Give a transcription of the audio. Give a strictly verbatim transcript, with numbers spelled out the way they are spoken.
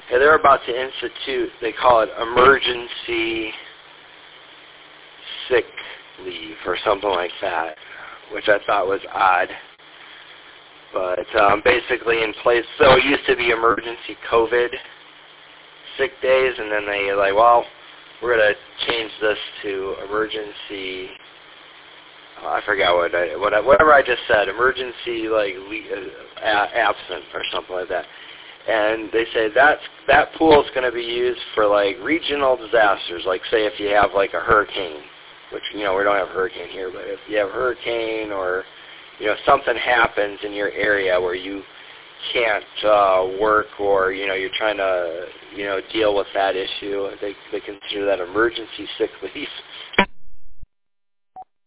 and they're about to institute, they call it emergency sick leave or something like that, which I thought was odd. But um, basically in place, so it used to be emergency COVID sick days, and then they like, well, we're going to change this to emergency, oh, I forgot what I, what I, whatever I just said, emergency like le- uh, absent or something like that. And they say that's, that pool is going to be used for like regional disasters, like say if you have like a hurricane, which, you know, we don't have a hurricane here, but if you have a hurricane or, you know, something happens in your area where you can't uh, work or, you know, you're trying to, you know, deal with that issue, they, they consider that emergency sick leave.